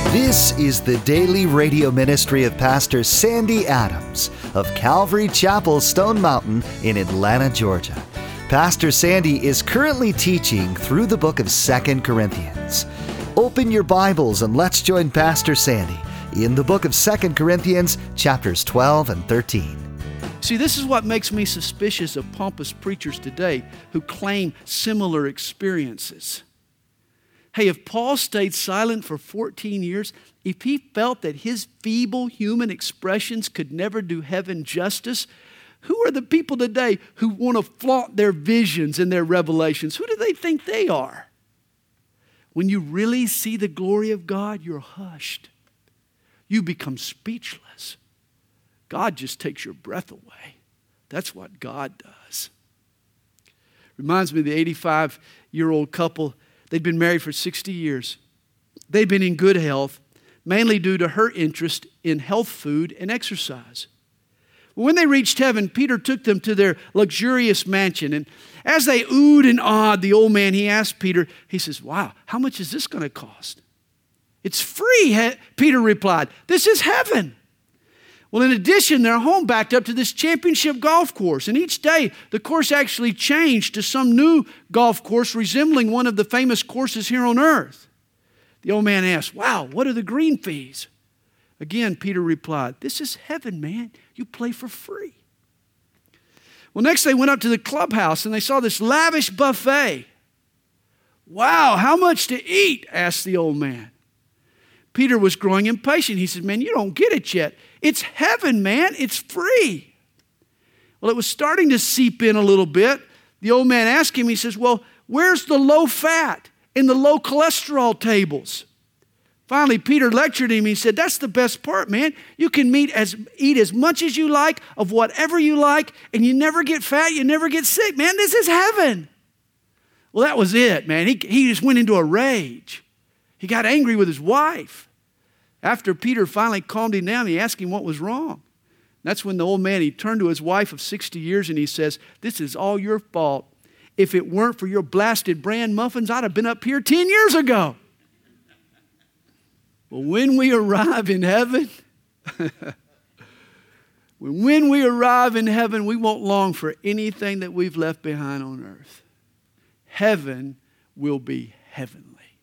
This is the daily radio ministry of Pastor Sandy Adams of Calvary Chapel, Stone Mountain in Atlanta, Georgia. Pastor Sandy is currently teaching through the book of 2 Corinthians. Open your Bibles and let's join Pastor Sandy in the book of 2 Corinthians, chapters 12 and 13. See, this is what makes me suspicious of pompous preachers today who claim similar experiences. Hey, if Paul stayed silent for 14 years, if he felt that his feeble human expressions could never do heaven justice, who are the people today who want to flaunt their visions and their revelations? Who do they think they are? When you really see the glory of God, you're hushed. You become speechless. God just takes your breath away. That's what God does. Reminds me of the 85-year-old couple. They'd been married for 60 years. They'd been in good health, mainly due to her interest in health food and exercise. When they reached heaven, Peter took them to their luxurious mansion. And as they oohed and awed the old man, he asked Peter, he says, "Wow, how much is this going to cost?" "It's free," Peter replied. "This is heaven." Well, in addition, their home backed up to this championship golf course. And each day, the course actually changed to some new golf course resembling one of the famous courses here on earth. The old man asked, "Wow, what are the green fees?" Again, Peter replied, "This is heaven, man. You play for free." Well, next they went up to the clubhouse and they saw this lavish buffet. "Wow, how much to eat?" asked the old man. Peter was growing impatient. He said, "Man, you don't get it yet. It's heaven, man. It's free." Well, it was starting to seep in a little bit. The old man asked him, he says, "Well, where's the low fat and the low cholesterol tables?" Finally, Peter lectured him. He said, "That's the best part, man. You can eat as much as you like of whatever you like, and you never get fat, you never get sick. Man, this is heaven." Well, that was it, man. He just went into a rage. He got angry with his wife. After Peter finally calmed him down, he asked him what was wrong. That's when the old man, he turned to his wife of 60 years and he says, "This is all your fault. If it weren't for your blasted bran muffins, I'd have been up here 10 years ago." Well, when we arrive in heaven, when we arrive in heaven, we won't long for anything that we've left behind on earth. Heaven will be heavenly.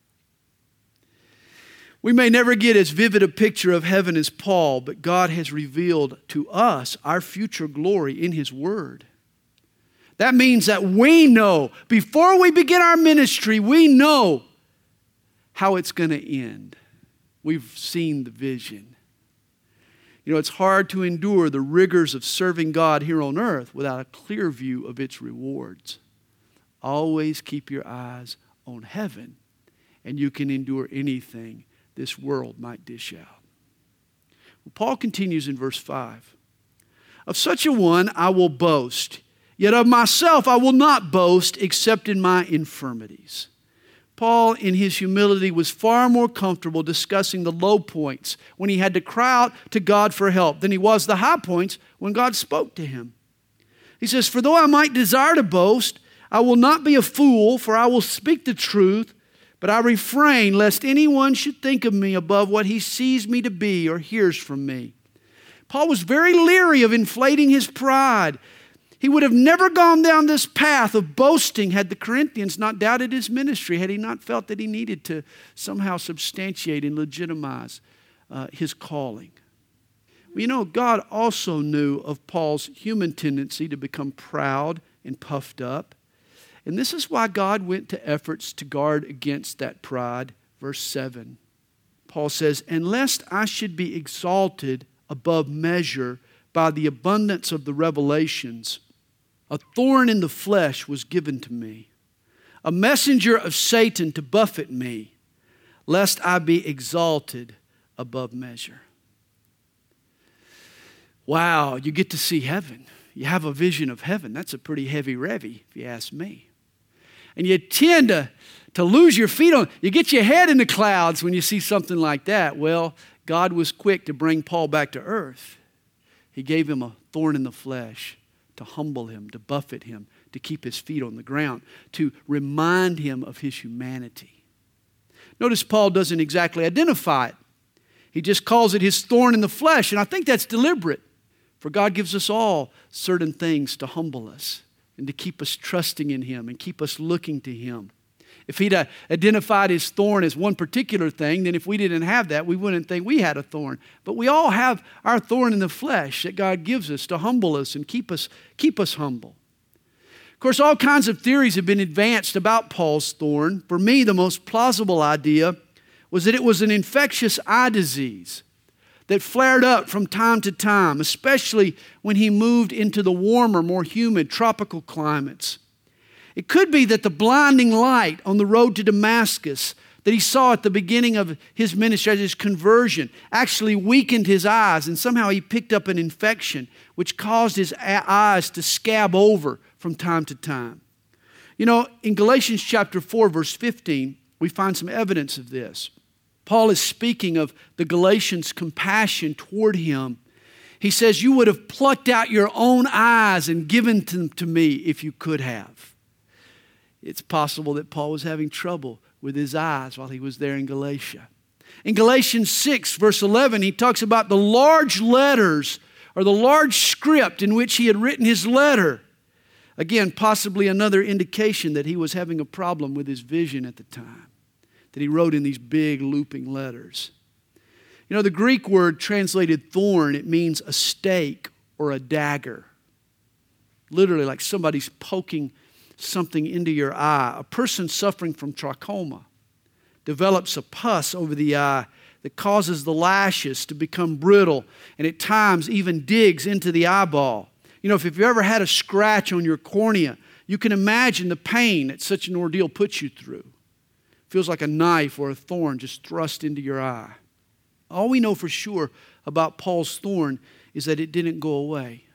We may never get as vivid a picture of heaven as Paul, but God has revealed to us our future glory in His Word. That means that we know, before we begin our ministry, we know how it's going to end. We've seen the vision. You know, it's hard to endure the rigors of serving God here on earth without a clear view of its rewards. Always keep your eyes on heaven, and you can endure anything this world might dish out. Well, Paul continues in verse 5. "Of such a one I will boast, yet of myself I will not boast except in my infirmities." Paul, in his humility, was far more comfortable discussing the low points when he had to cry out to God for help than he was the high points when God spoke to him. He says, "For though I might desire to boast, I will not be a fool, for I will speak the truth, but I refrain lest anyone should think of me above what he sees me to be or hears from me." Paul was very leery of inflating his pride. He would have never gone down this path of boasting had the Corinthians not doubted his ministry, had he not felt that he needed to somehow substantiate and legitimize his calling. Well, you know, God also knew of Paul's human tendency to become proud and puffed up. And this is why God went to efforts to guard against that pride. Verse 7, Paul says, "And lest I should be exalted above measure by the abundance of the revelations, a thorn in the flesh was given to me, a messenger of Satan to buffet me, lest I be exalted above measure." Wow, you get to see heaven. You have a vision of heaven. That's a pretty heavy revy, if you ask me. And you tend to lose your feet on, you get your head in the clouds when you see something like that. Well, God was quick to bring Paul back to earth. He gave him a thorn in the flesh to humble him, to buffet him, to keep his feet on the ground, to remind him of his humanity. Notice Paul doesn't exactly identify it He just calls it his thorn in the flesh, and I think that's deliberate. For God gives us all certain things to humble us and to keep us trusting in Him and keep us looking to Him. If He'd identified His thorn as one particular thing, then if we didn't have that, we wouldn't think we had a thorn. But we all have our thorn in the flesh that God gives us to humble us and keep us humble. Of course, all kinds of theories have been advanced about Paul's thorn. For me, the most plausible idea was that it was an infectious eye disease that flared up from time to time, especially when he moved into the warmer, more humid tropical climates. It could be that the blinding light on the road to Damascus that he saw at the beginning of his ministry, his conversion, actually weakened his eyes, and somehow he picked up an infection which caused his eyes to scab over from time to time. You know, in Galatians chapter 4, verse 15, we find some evidence of this. Paul is speaking of the Galatians' compassion toward him. He says, "You would have plucked out your own eyes and given them to me if you could have." It's possible that Paul was having trouble with his eyes while he was there in Galatia. In Galatians 6, verse 11, he talks about the large letters or the large script in which he had written his letter. Again, possibly another indication that he was having a problem with his vision at the time, that he wrote in these big looping letters. You know, the Greek word translated thorn, it means a stake or a dagger. Literally like somebody's poking something into your eye. A person suffering from trachoma develops a pus over the eye that causes the lashes to become brittle and at times even digs into the eyeball. You know, if you've ever had a scratch on your cornea, you can imagine the pain that such an ordeal puts you through. It feels like a knife or a thorn just thrust into your eye. All we know for sure about Paul's thorn is that it didn't go away.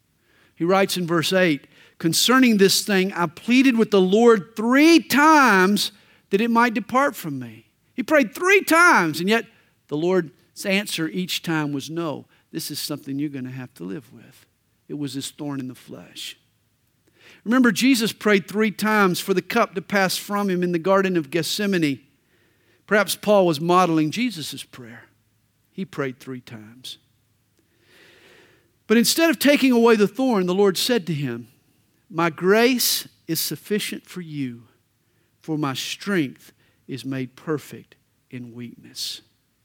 He writes in verse 8, "Concerning this thing, I pleaded with the Lord 3 times that it might depart from me." He prayed 3 times, and yet the Lord's answer each time was no. This is something you're going to have to live with. It was his thorn in the flesh. Remember, Jesus prayed 3 times for the cup to pass from him in the Garden of Gethsemane. Perhaps Paul was modeling Jesus' prayer. He prayed 3 times. But instead of taking away the thorn, the Lord said to him, "My grace is sufficient for you, for my strength is made perfect in weakness."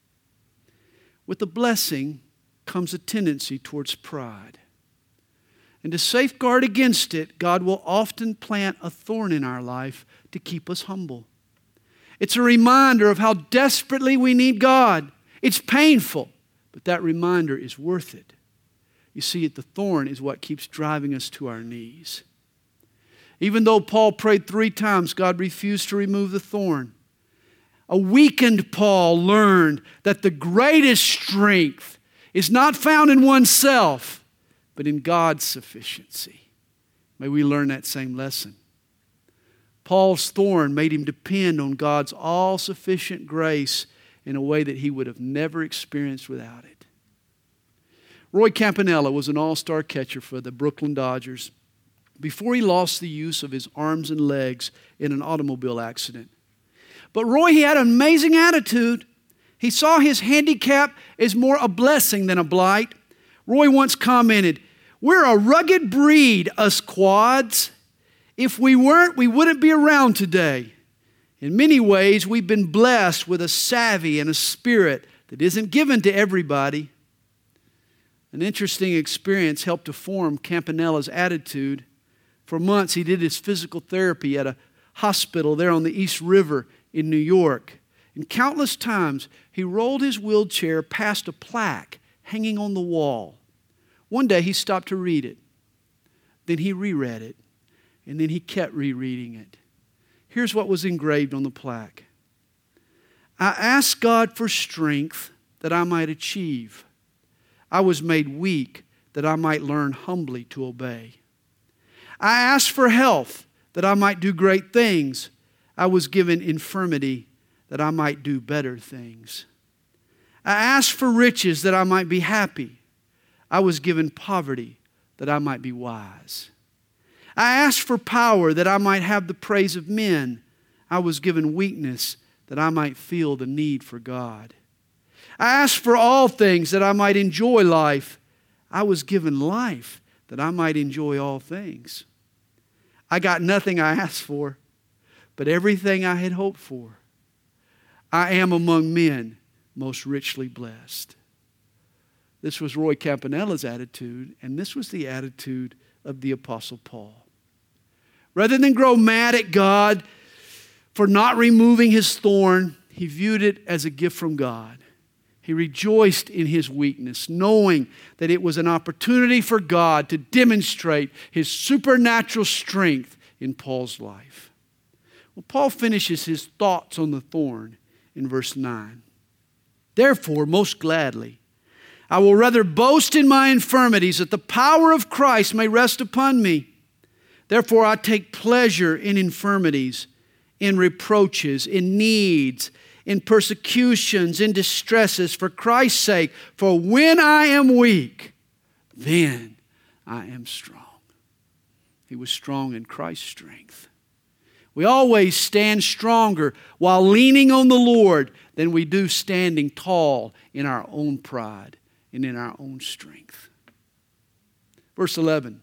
With the blessing comes a tendency towards pride. And to safeguard against it, God will often plant a thorn in our life to keep us humble. It's a reminder of how desperately we need God. It's painful, but that reminder is worth it. You see, the thorn is what keeps driving us to our knees. Even though Paul prayed 3 times, God refused to remove the thorn. A weakened Paul learned that the greatest strength is not found in oneself, but in God's sufficiency. May we learn that same lesson. Paul's thorn made him depend on God's all-sufficient grace in a way that he would have never experienced without it. Roy Campanella was an all-star catcher for the Brooklyn Dodgers before he lost the use of his arms and legs in an automobile accident. But Roy, he had an amazing attitude. He saw his handicap as more a blessing than a blight. Roy once commented, "We're a rugged breed, us quads. If we weren't, we wouldn't be around today. In many ways, we've been blessed with a savvy and a spirit that isn't given to everybody." An interesting experience helped to form Campanella's attitude. For months, he did his physical therapy at a hospital there on the East River in New York. And countless times, he rolled his wheelchair past a plaque hanging on the wall. One day, he stopped to read it. Then he reread it. And then he kept rereading it. Here's what was engraved on the plaque. "I asked God for strength that I might achieve. I was made weak that I might learn humbly to obey. I asked for health that I might do great things. I was given infirmity that I might do better things. I asked for riches that I might be happy. I was given poverty that I might be wise. I asked for power that I might have the praise of men. I was given weakness that I might feel the need for God. I asked for all things that I might enjoy life. I was given life that I might enjoy all things. I got nothing I asked for, but everything I had hoped for. I am among men most richly blessed. This was Roy Campanella's attitude, and this was the attitude of the Apostle Paul. Rather than grow mad at God for not removing his thorn, he viewed it as a gift from God. He rejoiced in his weakness, knowing that it was an opportunity for God to demonstrate his supernatural strength in Paul's life. Well, Paul finishes his thoughts on the thorn in verse 9. Therefore, most gladly, I will rather boast in my infirmities, that the power of Christ may rest upon me. Therefore, I take pleasure in infirmities, in reproaches, in needs, in persecutions, in distresses, for Christ's sake. For when I am weak, then I am strong. He was strong in Christ's strength. We always stand stronger while leaning on the Lord than we do standing tall in our own pride and in our own strength. Verse 11.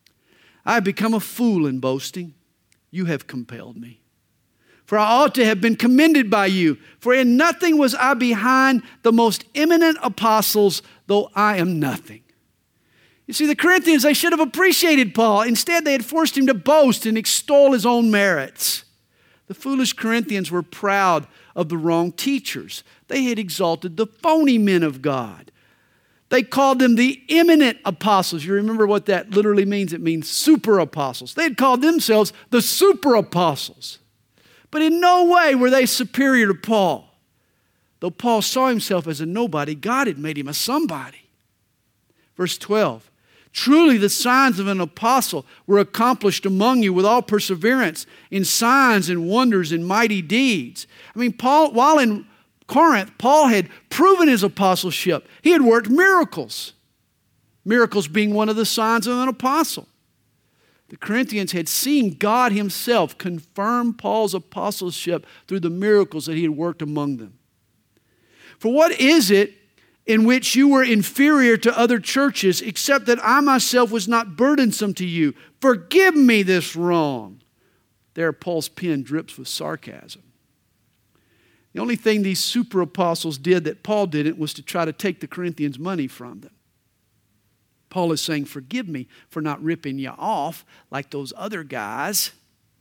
I have become a fool in boasting. You have compelled me. For I ought to have been commended by you. For in nothing was I behind the most eminent apostles, though I am nothing. You see, the Corinthians, they should have appreciated Paul. Instead, they had forced him to boast and extol his own merits. The foolish Corinthians were proud of the wrong teachers. They had exalted the phony men of God. They called them the eminent apostles. You remember what that literally means? It means super apostles. They had called themselves the super apostles. But in no way were they superior to Paul. Though Paul saw himself as a nobody, God had made him a somebody. Verse 12. Truly the signs of an apostle were accomplished among you with all perseverance in signs and wonders and mighty deeds. I mean, while in Corinth, Paul had proven his apostleship. He had worked miracles. Miracles being one of the signs of an apostle. The Corinthians had seen God himself confirm Paul's apostleship through the miracles that he had worked among them. For what is it in which you were inferior to other churches, except that I myself was not burdensome to you? Forgive me this wrong. There, Paul's pen drips with sarcasm. The only thing these super apostles did that Paul didn't was to try to take the Corinthians' money from them. Paul is saying, forgive me for not ripping you off like those other guys.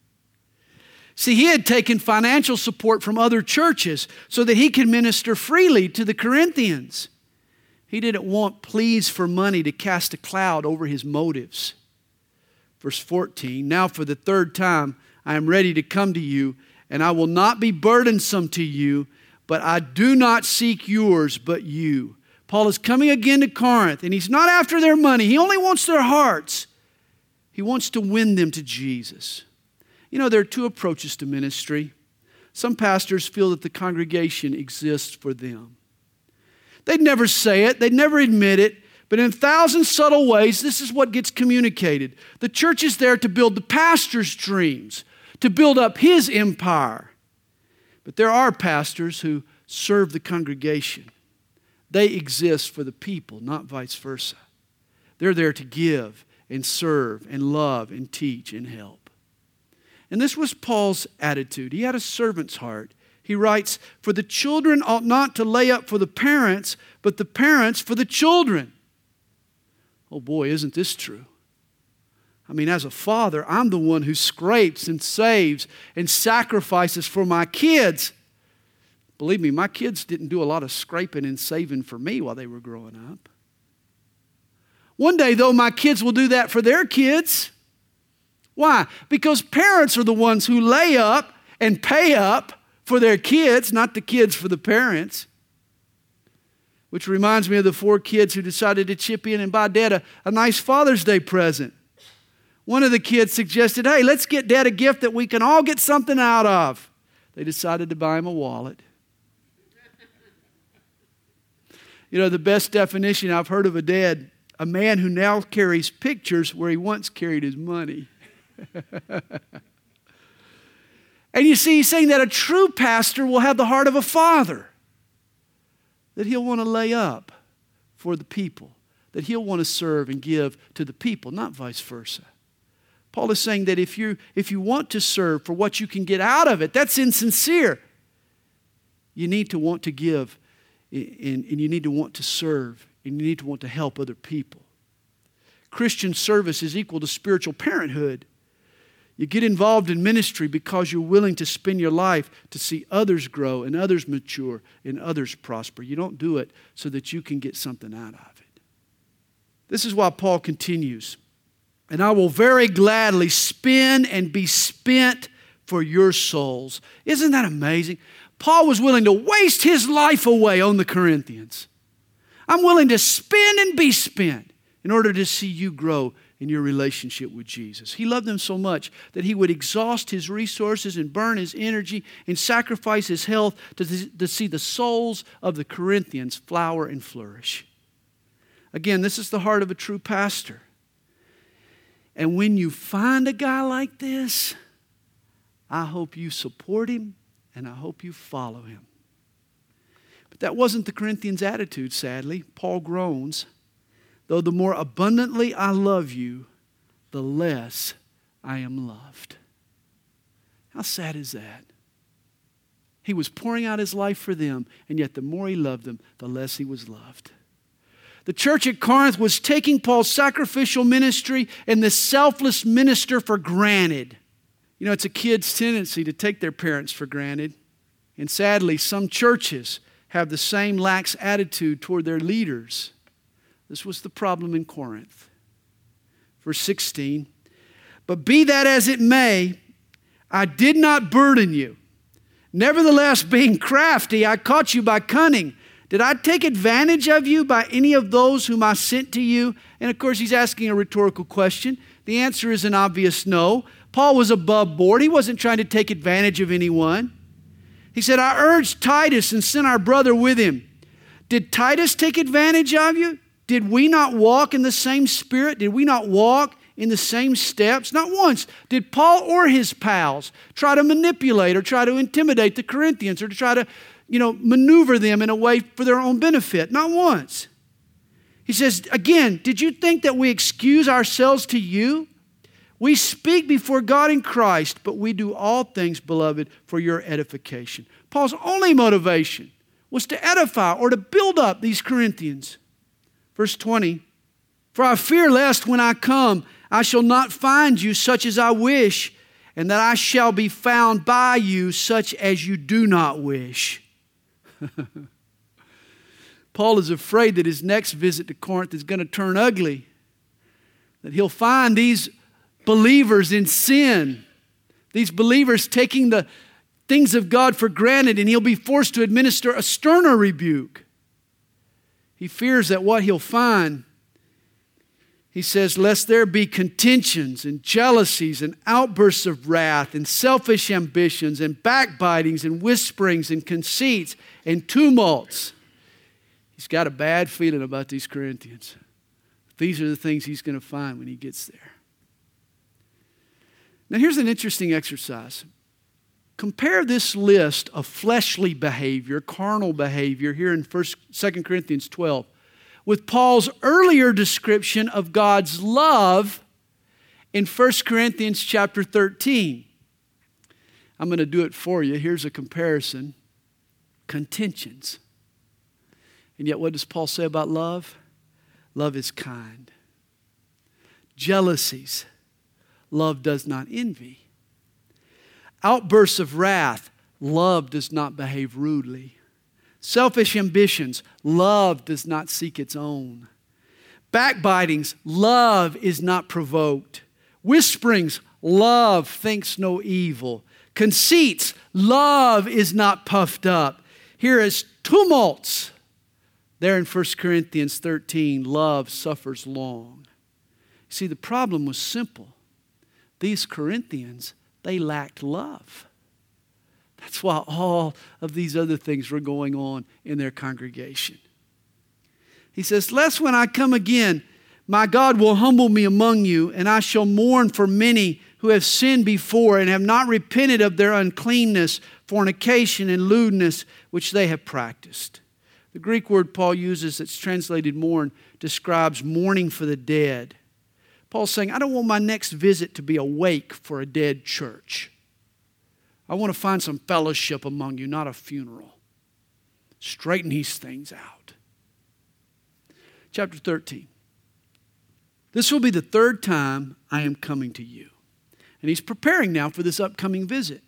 See, he had taken financial support from other churches so that he could minister freely to the Corinthians. He didn't want pleas for money to cast a cloud over his motives. Verse 14, now for the third time I am ready to come to you, and I will not be burdensome to you, but I do not seek yours, but you. Paul is coming again to Corinth, and he's not after their money. He only wants their hearts. He wants to win them to Jesus. You know, there are two approaches to ministry. Some pastors feel that the congregation exists for them. They'd never say it, they'd never admit it, but in 1,000 subtle ways, this is what gets communicated. The church is there to build the pastor's dreams, to build up his empire. But there are pastors who serve the congregation. They exist for the people, not vice versa. They're there to give and serve and love and teach and help. And this was Paul's attitude. He had a servant's heart. He writes, for the children ought not to lay up for the parents, but the parents for the children. Oh boy, isn't this true? I mean, as a father, I'm the one who scrapes and saves and sacrifices for my kids. Believe me, my kids didn't do a lot of scraping and saving for me while they were growing up. One day, though, my kids will do that for their kids. Why? Because parents are the ones who lay up and pay up for their kids, not the kids for the parents. Which reminds me of the 4 kids who decided to chip in and buy Dad a nice Father's Day present. One of the kids suggested, hey, let's get Dad a gift that we can all get something out of. They decided to buy him a wallet. You know, the best definition I've heard of a dad, a man who now carries pictures where he once carried his money. And you see, he's saying that a true pastor will have the heart of a father. that he'll want to lay up for the people, that he'll want to serve and give to the people, not vice versa. Paul is saying that if you want to serve for what you can get out of it, that's insincere. You need to want to give, and you need to want to serve, and you need to want to help other people. Christian service is equal to spiritual parenthood. You get involved in ministry because you're willing to spend your life to see others grow and others mature and others prosper. You don't do it so that you can get something out of it. This is why Paul continues. And I will very gladly spend and be spent for your souls. Isn't that amazing? Paul was willing to waste his life away on the Corinthians. I'm willing to spend and be spent in order to see you grow in your relationship with Jesus. He loved them so much that he would exhaust his resources and burn his energy and sacrifice his health to see the souls of the Corinthians flower and flourish. Again, this is the heart of a true pastor. And when you find a guy like this, I hope you support him and I hope you follow him. But that wasn't the Corinthians' attitude, sadly. Paul groans, though the more abundantly I love you, the less I am loved. How sad is that? He was pouring out his life for them, and yet the more he loved them, the less he was loved. The church at Corinth was taking Paul's sacrificial ministry and the selfless minister for granted. You know, it's a kid's tendency to take their parents for granted. And sadly, some churches have the same lax attitude toward their leaders. This was the problem in Corinth. Verse 16, but be that as it may, I did not burden you. Nevertheless, being crafty, I caught you by cunning. Did I take advantage of you by any of those whom I sent to you? And of course, he's asking a rhetorical question. The answer is an obvious no. Paul was above board. He wasn't trying to take advantage of anyone. He said, I urged Titus and sent our brother with him. Did Titus take advantage of you? Did we not walk in the same spirit? Did we not walk in the same steps? Not once did Paul or his pals try to manipulate or try to intimidate the Corinthians or to try to, maneuver them in a way for their own benefit. Not once. He says, again, did you think that we excuse ourselves to you? We speak before God in Christ, but we do all things, beloved, for your edification. Paul's only motivation was to edify or to build up these Corinthians. Verse 20, for I fear lest when I come, I shall not find you such as I wish, and that I shall be found by you such as you do not wish. Paul is afraid that his next visit to Corinth is going to turn ugly, that he'll find these believers in sin, these believers taking the things of God for granted, and he'll be forced to administer a sterner rebuke. He fears that what he'll find, he says, lest there be contentions and jealousies and outbursts of wrath and selfish ambitions and backbitings and whisperings and conceits and tumults. He's got a bad feeling about these Corinthians. These are the things he's going to find when he gets there. Now here's an interesting exercise. Compare this list of fleshly behavior, carnal behavior here in 2 Corinthians 12 with Paul's earlier description of God's love in 1 Corinthians chapter 13. I'm going to do it for you. Here's a comparison. Contentions. And yet what does Paul say about love? Love is kind. Jealousies. Love does not envy. Outbursts of wrath, love does not behave rudely. Selfish ambitions, love does not seek its own. Backbitings, love is not provoked. Whisperings, love thinks no evil. Conceits, love is not puffed up. Here is tumults. There in 1 Corinthians 13, love suffers long. See, the problem was simple. These Corinthians, they lacked love. That's why all of these other things were going on in their congregation. He says, lest when I come again, my God will humble me among you, and I shall mourn for many who have sinned before and have not repented of their uncleanness, fornication, and lewdness which they have practiced. The Greek word Paul uses that's translated mourn describes mourning for the dead. Paul's saying, I don't want my next visit to be a wake for a dead church. I want to find some fellowship among you, not a funeral. Straighten these things out. Chapter 13. This will be the third time I am coming to you. And he's preparing now for this upcoming visit.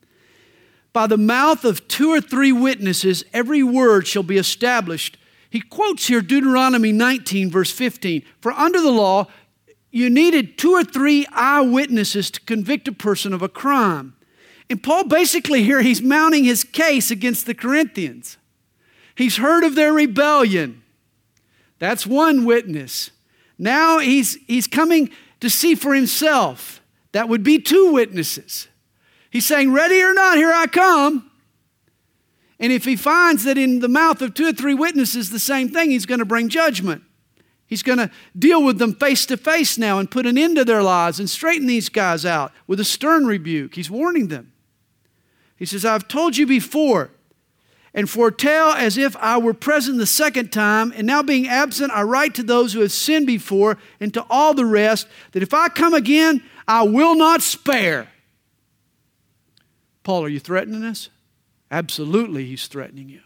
By the mouth of 2 or 3 witnesses, every word shall be established. He quotes here Deuteronomy 19, verse 15. For under the law, you needed 2 or 3 eyewitnesses to convict a person of a crime. And Paul basically here, he's mounting his case against the Corinthians. He's heard of their rebellion. That's one witness. Now he's coming to see for himself. That would be 2 witnesses. He's saying, ready or not, here I come. And if he finds that in the mouth of 2 or 3 witnesses the same thing, he's going to bring judgment. He's going to deal with them face to face now and put an end to their lives and straighten these guys out with a stern rebuke. He's warning them. He says, I've told you before and foretell as if I were present the second time, and now being absent, I write to those who have sinned before and to all the rest, that if I come again, I will not spare. Paul, are you threatening us? Absolutely, he's threatening you.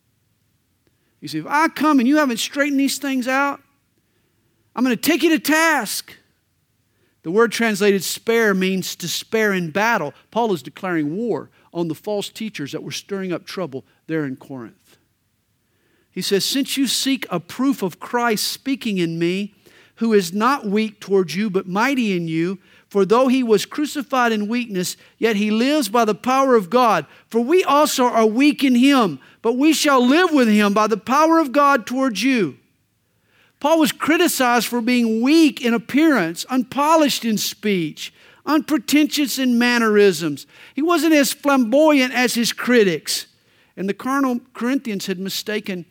He said, if I come and you haven't straightened these things out, I'm going to take you to task. The word translated spare means to spare in battle. Paul is declaring war on the false teachers that were stirring up trouble there in Corinth. He says, since you seek a proof of Christ speaking in me, who is not weak towards you, but mighty in you, for though he was crucified in weakness, yet he lives by the power of God. For we also are weak in him, but we shall live with him by the power of God towards you. Paul was criticized for being weak in appearance, unpolished in speech, unpretentious in mannerisms. He wasn't as flamboyant as his critics. And the carnal Corinthians had mistaken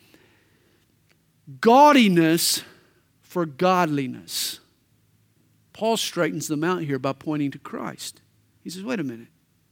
gaudiness for godliness. Paul straightens them out here by pointing to Christ. He says, wait a minute.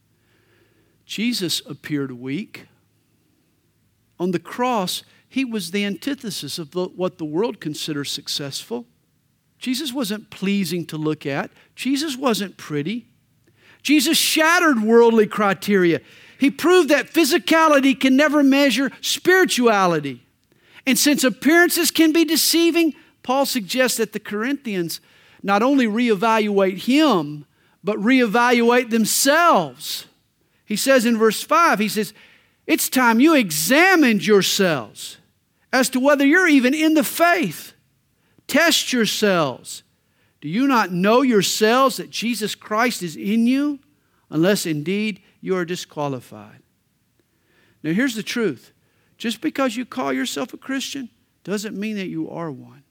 Jesus appeared weak. On the cross, he was the antithesis of what the world considers successful. Jesus wasn't pleasing to look at. Jesus wasn't pretty. Jesus shattered worldly criteria. He proved that physicality can never measure spirituality. And since appearances can be deceiving, Paul suggests that the Corinthians not only reevaluate him, but reevaluate themselves. He says in verse 5, he says, it's time you examined yourselves as to whether you're even in the faith. Test yourselves. Do you not know yourselves that Jesus Christ is in you, unless indeed you are disqualified? Now here's the truth. Just because you call yourself a Christian doesn't mean that you are one.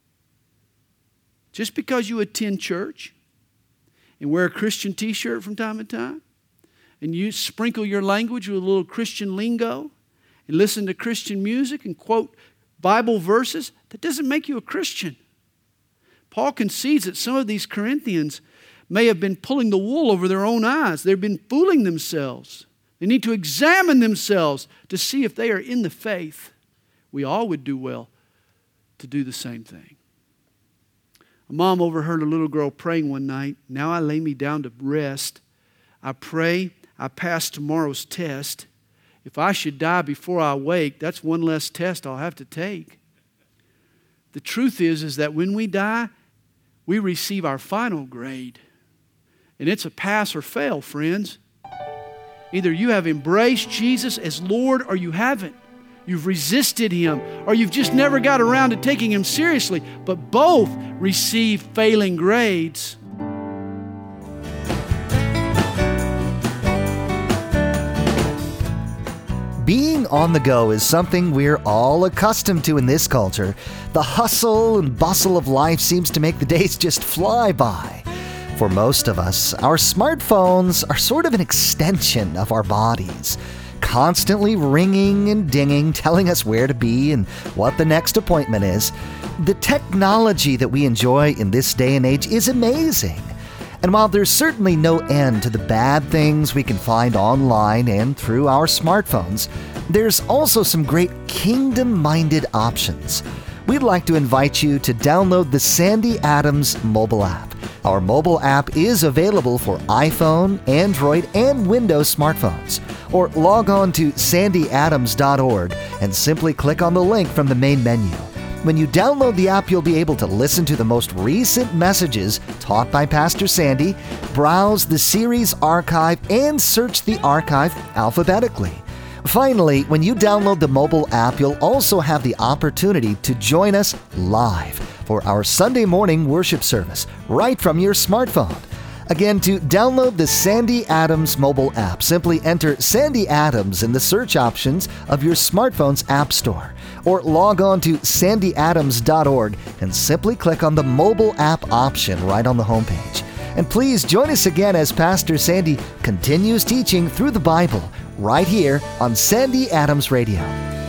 Just because you attend church and wear a Christian t-shirt from time to time, and you sprinkle your language with a little Christian lingo, and listen to Christian music and quote Bible verses, that doesn't make you a Christian. Paul concedes that some of these Corinthians may have been pulling the wool over their own eyes. They've been fooling themselves. They need to examine themselves to see if they are in the faith. We all would do well to do the same thing. A mom overheard a little girl praying one night. Now I lay me down to rest. I pray I pass tomorrow's test. If I should die before I wake, that's one less test I'll have to take. The truth is that when we die, we receive our final grade. And it's a pass or fail, friends. Either you have embraced Jesus as Lord or you haven't. You've resisted Him, or you've just never got around to taking Him seriously. But both receive failing grades. Being on the go is something we're all accustomed to in this culture. The hustle and bustle of life seems to make the days just fly by. For most of us, our smartphones are sort of an extension of our bodies, constantly ringing and dinging, telling us where to be and what the next appointment is. The technology that we enjoy in this day and age is amazing. And while there's certainly no end to the bad things we can find online and through our smartphones, there's also some great kingdom-minded options. We'd like to invite you to download the Sandy Adams mobile app. Our mobile app is available for iPhone, Android, and Windows smartphones. Or log on to sandyadams.org and simply click on the link from the main menu. When you download the app, you'll be able to listen to the most recent messages taught by Pastor Sandy, browse the series archive, and search the archive alphabetically. Finally, when you download the mobile app, you'll also have the opportunity to join us live for our Sunday morning worship service right from your smartphone. Again, to download the Sandy Adams mobile app, simply enter Sandy Adams in the search options of your smartphone's app store, or log on to sandyadams.org and simply click on the mobile app option right on the homepage. And please join us again as Pastor Sandy continues teaching through the Bible right here on Sandy Adams Radio.